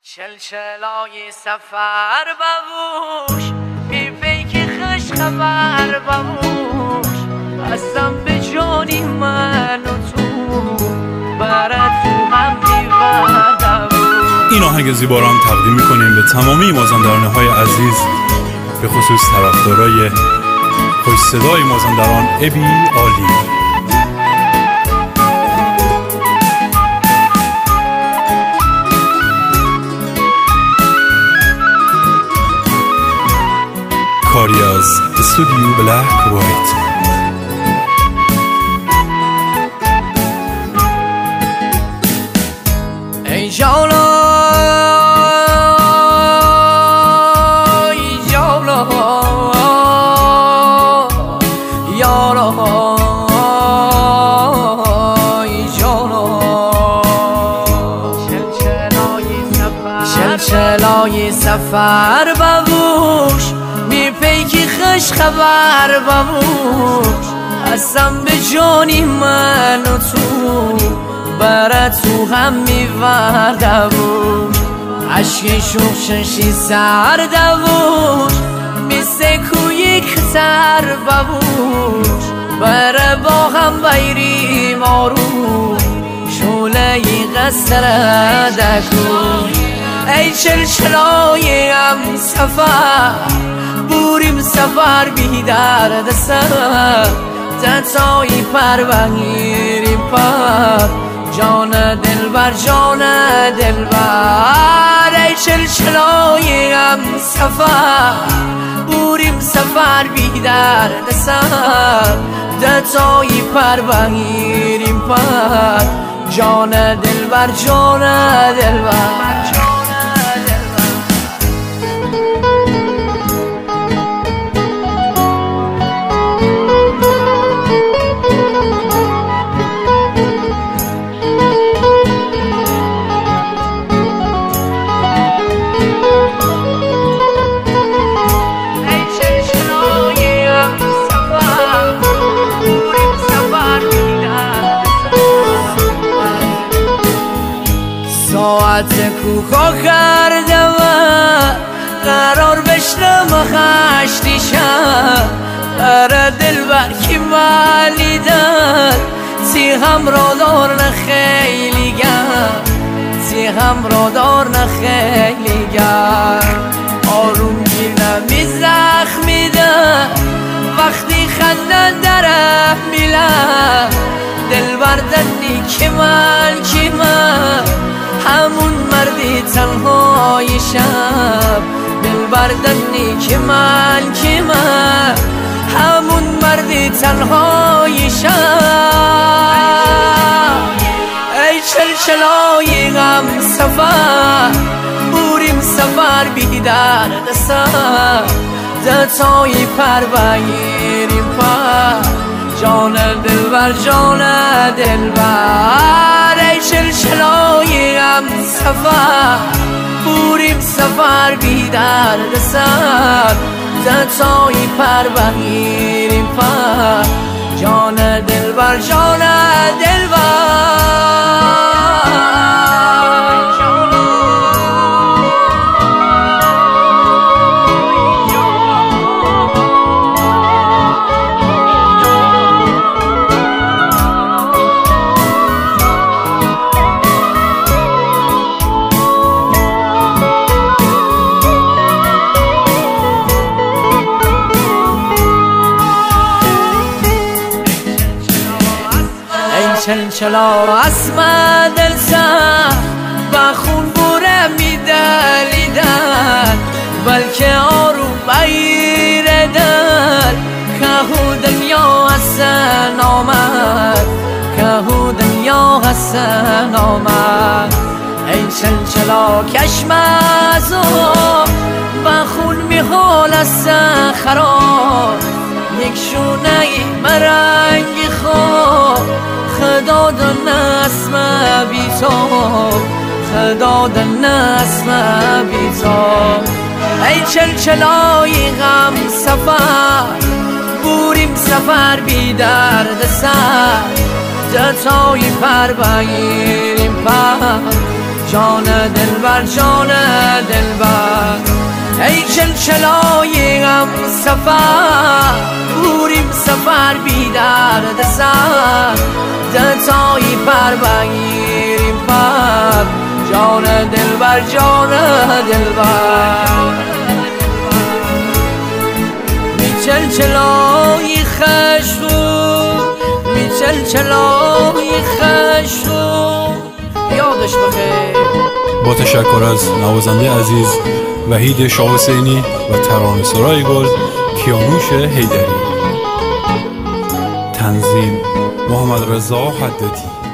چلچلای سفر ببوش بی پیک خوش خبر ببوش هستم به جانی من و تو برات تو هم میبردم. این آهنگ زیبا را هم تقدیم میکنیم به تمامی مازندرانه های عزیز، به خصوص طرفدارای خوش صدای مازندران ابی عالی. کاری از استودیو بلک وایت. ای جانا ای جانا یارا ای جانا چلچلای سفر ببوش می پیکی خوش خبر ببوش هستم به جانی من و تو برات تو هم میوردموش عشق شوخششی سر دوش مثل کوی کتر ببوش بره با هم بیریم آروم شوله قصر دکوش. ای چلچلای هم سفر بوریم سفر بی درد سر تایی پر بگیریم پر جان دلبر جان دلبر. ای چلچلای هم سفر بوریم سفر بی درد سر تایی پر بگیریم پر جان دلبر جان دلبر. ساعت کوکا کردم قرار بشنم خشتی شم برا دلبر کی مالیدن سی هم را دار نخیلی گم سی هم را دار نخیلی گم آروم گیرم زخم میدم وقتی خندن درم میلم دلبر دنی که من همون مردی تنهای شب دلبر دنی که من همون مردی تنهای شب. ای چلچلای غم سفر بوریم سفر بی درد سر تایی پر بگیریم پر جان دلبر جان دلبر. ای چلچلای هم سفر بوریم سفر بی درد سر تایی پر بگیریم پر جان دلبر جان دلبر. چلچلا اسم دل سر با خون بوره میدلیدن بلکه آروم بیر دل که دنیا حسن آمد که دنیا حسن آمد. ای چلچلا کشم از با خون میخول از خراب یک شونه مرنگی خواب خدا دن اسم بی تو خدا دن اسم بی تو. ای چلچلای غم سفر بوریم سفر بی درد سر جتای پر بگیریم پر جان دلبر جان دلبر ای چلچلای غم سفر بوریم سفر بی درد سر دتایی پر بگیریم پر جان دلبر جان دلبر می چلچلای خشو می چلچلای خشو یادش بخیر. با تشکر از نوازنده عزیز وحید شاه حسینی و ترانه‌سرای گل کیانوش حیدری. تنظیم محمد رضا حدادی.